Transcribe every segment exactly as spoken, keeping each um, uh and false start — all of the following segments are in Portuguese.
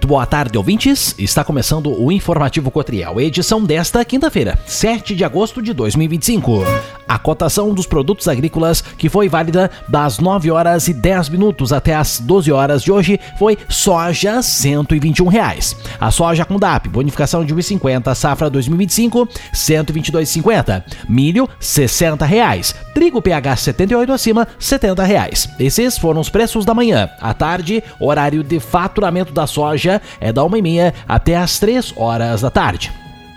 Muito boa tarde, ouvintes. Está começando o Informativo Cotriel, edição desta quinta-feira, sete de agosto de dois mil e vinte e cinco. A cotação dos produtos agrícolas, que foi válida das nove horas e dez minutos até as doze horas de hoje, foi soja cento e vinte e um reais. A soja com D A P, bonificação de um real e cinquenta, safra dois mil e vinte e cinco, cento e vinte e dois reais e cinquenta. Milho, sessenta reais. Trigo P H setenta e oito acima, setenta reais. Esses foram os preços da manhã. À tarde, horário de faturamento da soja é da uma e meia até as três horas da tarde.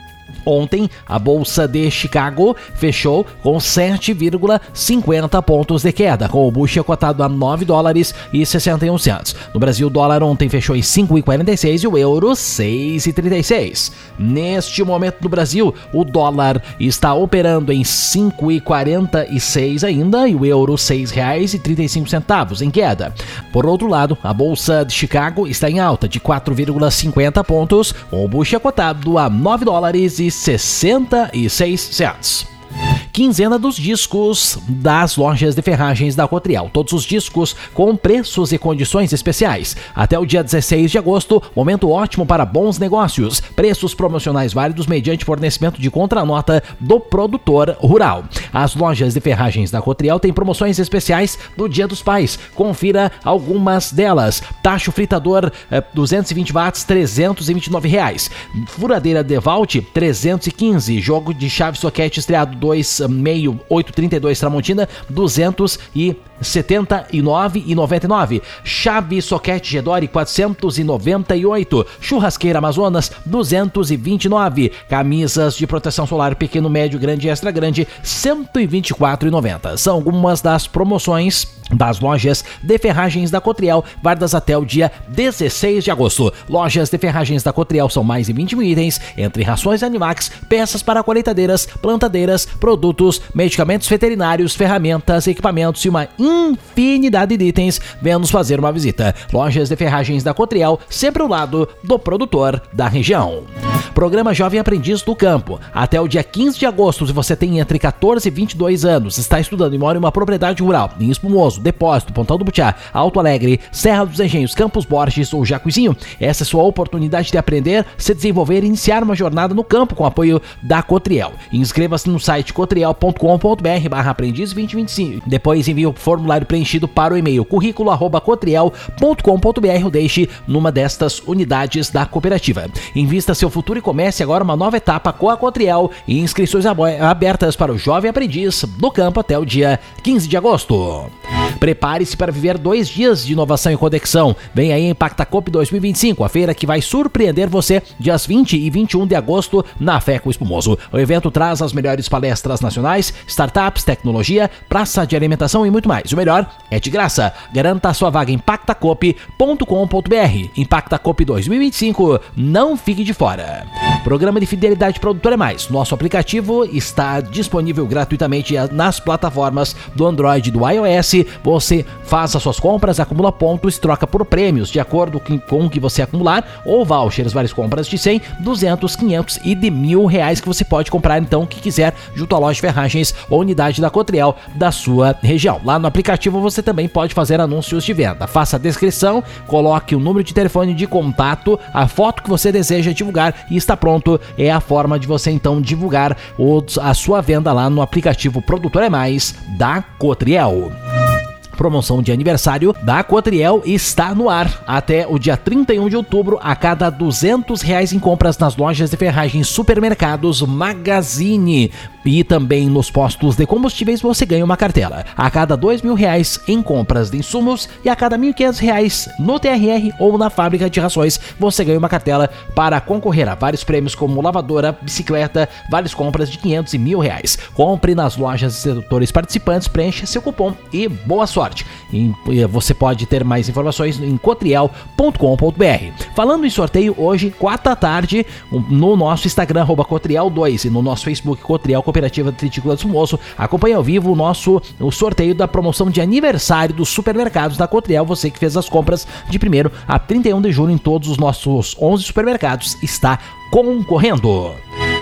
Ontem, a Bolsa de Chicago fechou com sete vírgula cinquenta pontos de queda, com o bushel cotado a nove dólares e sessenta e um centavos. No Brasil, o dólar ontem fechou em cinco vírgula quarenta e seis e o euro seis vírgula trinta e seis. Neste momento no Brasil, o dólar está operando em cinco vírgula quarenta e seis ainda e o euro seis reais e trinta e cinco centavos em queda. Por outro lado, a Bolsa de Chicago está em alta de quatro vírgula cinquenta pontos, com o bushel cotado a nove dólares e sessenta e seis centavos. Quinzena dos discos das lojas de ferragens da Cotriel. Todos os discos com preços e condições especiais. Até o dia dezesseis de agosto, momento ótimo para bons negócios. Preços promocionais válidos mediante fornecimento de contranota do produtor rural. As lojas de ferragens da Cotriel têm promoções especiais do Dia dos Pais. Confira algumas delas. Tacho fritador eh, duzentos e vinte watts, trezentos e vinte e nove reais. Furadeira DeWalt, trezentos e quinze. Jogo de chave soquete estreado dois meio, oito trinta e dois Tramontina, duzentos e setenta e nove reais e noventa e nove. Chave soquete Gedore, quatrocentos e noventa e oito. Churrasqueira Amazonas, duzentos e vinte e nove. Camisas de proteção solar pequeno, médio, grande e extra grande, cento e vinte e quatro reais e noventa centavos. São algumas das promoções das lojas de ferragens da Cotriel, válidas até o dia dezesseis de agosto. Lojas de ferragens da Cotriel são mais de vinte mil itens, entre rações Animax, peças para colheitadeiras, plantadeiras, produtos, medicamentos veterinários, ferramentas, equipamentos e uma infinidade de itens. Venha nos fazer uma visita. Lojas de ferragens da Cotriel, sempre ao lado do produtor da região. Programa Jovem Aprendiz do Campo. Até o dia quinze de agosto, se você tem entre catorze e vinte e dois anos, está estudando e mora em uma propriedade rural, em Espumoso, Depósito, Pontão do Butiá, Alto Alegre, Serra dos Engenhos, Campos Borges ou Jacuizinho, essa é sua oportunidade de aprender, se desenvolver e iniciar uma jornada no campo com apoio da Cotriel. Inscreva-se no site cotriel ponto com ponto br barra aprendiz vinte e vinte e cinco. Depois envie o formulário preenchido para o e-mail currículo arroba cotriel ponto com ponto br ou deixe numa destas unidades da cooperativa. Invista seu futuro e comece agora uma nova etapa com a Cotriel e inscrições abertas para o Jovem Aprendiz do Campo até o dia quinze de agosto. Prepare-se para viver dois dias de inovação e conexão. Vem aí a ImpactaCoop dois mil e vinte e cinco, a feira que vai surpreender você dias vinte e vinte e um de agosto na FECO Espumoso. O evento traz as melhores palestras nacionais, startups, tecnologia, praça de alimentação e muito mais. O melhor é de graça. Garanta a sua vaga em impactacoop ponto com ponto br. ImpactaCoop dois mil e vinte e cinco, não fique de fora. Programa de Fidelidade Produtor é Mais. Nosso aplicativo está disponível gratuitamente nas plataformas do Android e do iOS. Você faz as suas compras, acumula pontos, troca por prêmios de acordo com o que você acumular, ou vouchers, várias compras de cem, duzentos, quinhentos e de mil reais que você pode comprar então o que quiser junto à loja de ferragens ou unidade da Cotriel da sua região. Lá no aplicativo você também pode fazer anúncios de venda. Faça a descrição, coloque o número de telefone de contato, a foto que você deseja divulgar e está pronto. É a forma de você então divulgar a sua venda lá no aplicativo Produtor é Mais da Cotriel. Promoção de aniversário da Cotriel está no ar. Até o dia trinta e um de outubro, a cada duzentos reais em compras nas lojas de ferragens, supermercados, Magazine e também nos postos de combustíveis, você ganha uma cartela. A cada dois mil reais em compras de insumos e a cada mil e quinhentos reais no T R R ou na fábrica de rações, você ganha uma cartela para concorrer a vários prêmios como lavadora, bicicleta, várias compras de quinhentos e mil reais. Compre nas lojas e setores participantes, preencha seu cupom e boa sorte. E você pode ter mais informações em cotriel ponto com ponto br. Falando em sorteio, hoje, quatro da tarde, no nosso Instagram, arroba cotriel dois, e no nosso Facebook, Cotriel Cooperativa Tritícola do Espumoso, acompanhe ao vivo o nosso o sorteio da promoção de aniversário dos supermercados da Cotriel. Você que fez as compras de primeiro a trinta e um de julho em todos os nossos onze supermercados está concorrendo.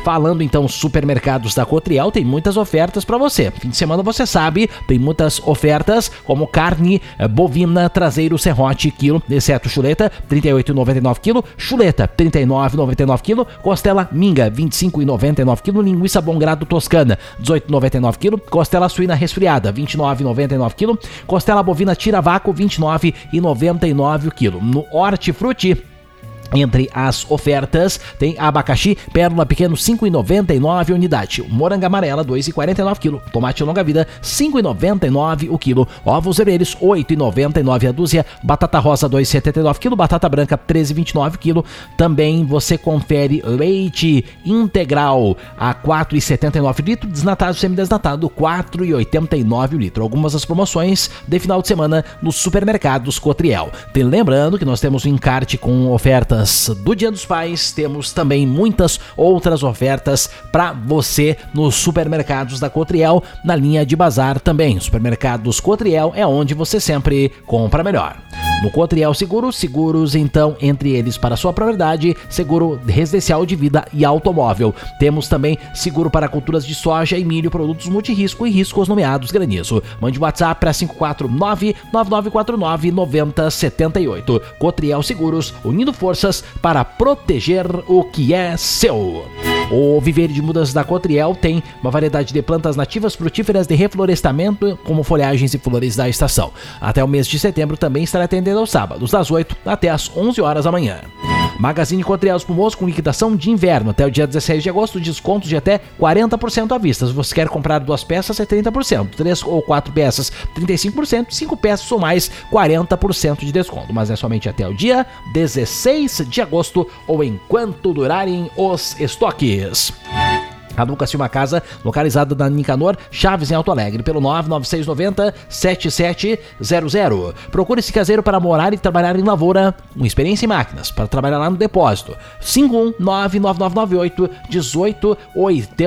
Falando então supermercados da Cotriel, tem muitas ofertas para você. Fim de semana, você sabe, tem muitas ofertas, como carne bovina traseiro serrote quilo, exceto chuleta, trinta e oito reais e noventa e nove centavos quilo, chuleta, trinta e nove reais e noventa e nove centavos quilo, costela minga, vinte e cinco reais e noventa e nove centavos quilo, linguiça bom grado toscana, dezoito reais e noventa e nove centavos quilo, costela suína resfriada, vinte e nove reais e noventa e nove centavos quilo, costela bovina tira-vácuo, vinte e nove reais e noventa e nove centavos quilo. No Hortifruti, entre as ofertas, tem abacaxi pérola pequeno cinco reais e noventa e nove centavos unidade, moranga amarela dois reais e quarenta e nove centavos quilo, tomate longa vida cinco reais e noventa e nove centavos o quilo, ovos vermelhos oito reais e noventa e nove centavos a dúzia, batata rosa dois reais e setenta e nove centavos quilo, batata branca treze reais e vinte e nove centavos quilo. Também você confere leite integral a quatro reais e setenta e nove centavos litro, desnatado semidesnatado quatro reais e oitenta e nove centavos o litro. Algumas das promoções de final de semana nos supermercados Cotriel. Tem, lembrando que nós temos um encarte com ofertas do Dia dos Pais, temos também muitas outras ofertas para você nos supermercados da Cotriel, na linha de bazar também. Supermercados Cotriel é onde você sempre compra melhor. No Cotriel Seguros, seguros então entre eles para sua propriedade, seguro residencial de vida e automóvel. Temos também seguro para culturas de soja e milho, produtos multirrisco e riscos nomeados granizo. Mande WhatsApp para cinco quatro nove, nove nove quatro nove, nove zero sete oito. Cotriel Seguros, unindo forças para proteger o que é seu. O viveiro de mudas da Cotriel tem uma variedade de plantas nativas frutíferas de reflorestamento, como folhagens e flores da estação. Até o mês de setembro também estará atendendo aos sábados, das oito até as onze horas da manhã. Magazine Cotriel Espumoso com liquidação de inverno. Até o dia dezesseis de agosto, descontos de até quarenta por cento à vista. Se você quer comprar duas peças, é trinta por cento. Três ou quatro peças, trinta e cinco por cento. Cinco peças ou mais, quarenta por cento de desconto. Mas é somente até o dia dezesseis de agosto ou enquanto durarem os estoques. Aluga-se uma casa localizada na Nicanor Chaves, em Alto Alegre, pelo nove nove seis nove zero, sete sete zero zero. Procure esse caseiro para morar e trabalhar em lavoura, com experiência em máquinas, para trabalhar lá no depósito. cinco um nove nove nove nove oito um oito oito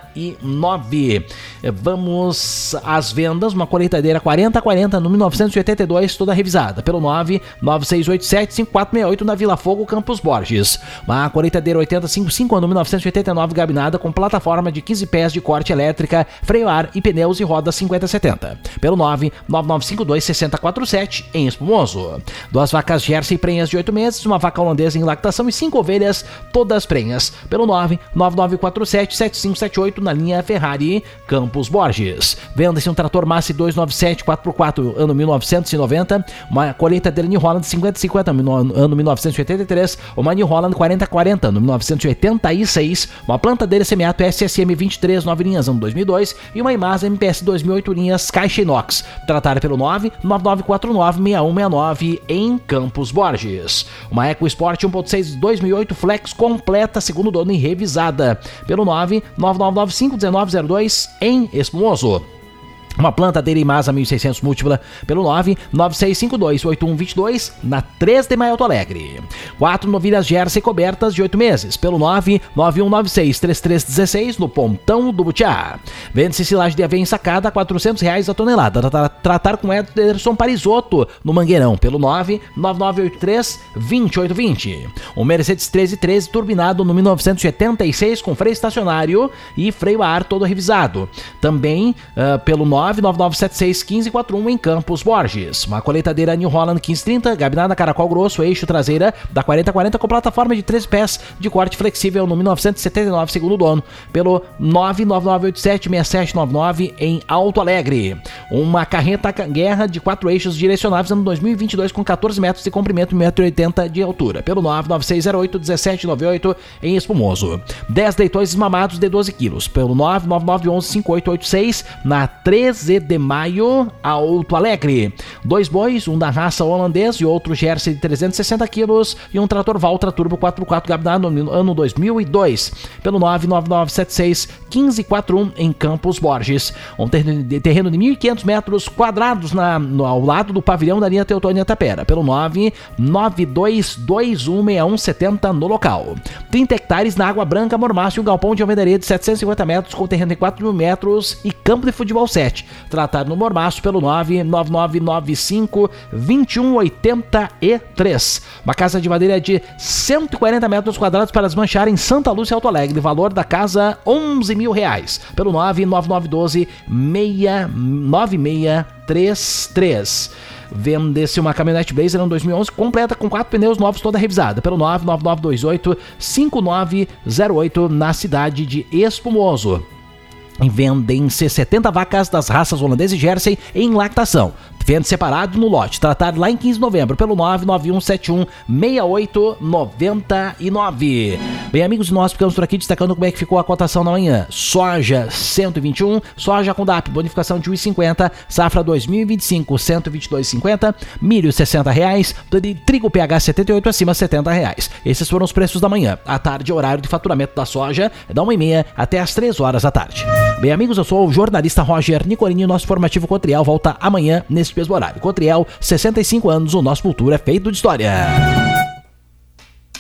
nove. Vamos às vendas. Uma colheitadeira quarenta quarenta no mil novecentos e oitenta e dois, toda revisada, pelo nove nove seis oito sete, cinco quatro seis oito na Vila Fogo, Campos Borges. Uma colheitadeira oitenta cinquenta e cinco no mil novecentos e oitenta e nove, gabinada com plataforma Plataforma de quinze pés de corte elétrica, freio a ar e pneus e rodas cinquenta setenta. Pelo nove nove nove cinco dois seis zero quatro sete, em Espumoso. Duas vacas Jersey prenhas de oito meses, uma vaca holandesa em lactação e cinco ovelhas, todas prenhas. Pelo nove nove nove quatro sete, sete cinco sete oito, na linha Ferrari, Campos Borges. Venda-se um trator Massey dois nove sete quatro por quatro, ano mil novecentos e noventa. Uma colheitadeira New Holland cinquenta cinquenta, ano mil novecentos e oitenta e três. Uma New Holland quarenta quarenta, ano mil novecentos e oitenta e seis. Uma plantadeira semiato S S M vinte e três, nove linhas, ano dois mil e dois, e uma Imasa M P S dois mil e oito linhas, caixa inox. Tratar pelo nove nove nove quatro nove, seis um seis nove, em Campos Borges. Uma EcoSport um ponto seis dois mil e oito Flex completa, segundo dono e revisada, pelo nove nove nove nove cinco um nove zero dois, em Espumoso. Uma plantadeira Imasa mil e seiscentos múltipla pelo nove nove seis cinco dois oito um dois dois, na três de Maio, Alto Alegre. Quatro novilhas Jersey cobertas de oito meses pelo nove nove um nove seis três três um seis, no Pontão do Butiá. Vende-se silagem de aveia ensacada a quatrocentos reais a tonelada. Tratar, tratar com Ederson Parisotto no Mangueirão pelo nove nove nove oito três, dois oito dois zero. Um Mercedes treze treze turbinado no mil novecentos e setenta e seis com freio estacionário e freio a ar todo revisado. Também uh, pelo nove nove nove sete seis um cinco quatro um, em Campos Borges. Uma colheitadeira New Holland quinze trinta, gabinada caracol grosso, eixo traseira da quarenta quarenta com plataforma de treze pés de corte flexível no mil novecentos e setenta e nove, segundo dono, pelo nove nove nove oito sete seis sete nove nove, em Alto Alegre. Uma carreta guerra de quatro eixos direcionáveis ano dois mil e vinte e dois com quatorze metros de comprimento e um metro e oitenta de altura, pelo nove nove seis zero oito um sete nove oito, em Espumoso. dez leitões esmamados de doze quilos, pelo nove nove nove um um cinco oito oito seis, na treze de Maio, Alto Alegre. Dois bois, um da raça holandês e outro Jersey de trezentos e sessenta quilos, e um trator Valtra Turbo quatro por quatro gabinado no ano dois mil e dois, pelo nove nove nove sete seis um cinco quatro um, em Campos Borges. Um terreno de mil e quinhentos metros quadrados na, no, ao lado do pavilhão da linha Teutônia Tapera, pelo nove nove dois dois um seis um sete zero, no local. trinta hectares na Água Branca, Mormácio, um galpão de alvenaria de setecentos e cinquenta metros com terreno de quatro mil metros e campo de futebol sete. Tratar no mormaço pelo nove nove nove nove cinco dois um oito três. Uma casa de madeira de cento e quarenta metros quadrados para desmanchar em Santa Lúcia, Alto Alegre. Valor da casa, onze mil reais. Pelo nove nove nove um dois seis nove seis três três. Vende-se uma caminhonete Blazer ano dois mil e onze completa com quatro pneus novos, toda revisada, pelo nove nove nove dois oito cinco nove zero oito na cidade de Espumoso. Vendem-se setenta vacas das raças holandesa e Jersey em lactação. Vende separado no lote. Tratar lá em quinze de novembro pelo nove nove um sete um seis oito nove nove. Bem, amigos, nós ficamos por aqui destacando como é que ficou a cotação na manhã. Soja cento e vinte e um, soja com D A P, bonificação de um real e cinquenta, safra dois mil e vinte e cinco, cento e vinte e dois reais e cinquenta, milho sessenta reais, trigo P H setenta e oito acima setenta reais. Esses foram os preços da manhã. À tarde, horário de faturamento da soja é da uma e meia até as três horas da tarde. Bem, amigos, eu sou o jornalista Roger Nicolini. Nosso informativo Cotriel volta amanhã neste mesmo horário. Cotriel, sessenta e cinco anos, o nosso cultura é feito de história.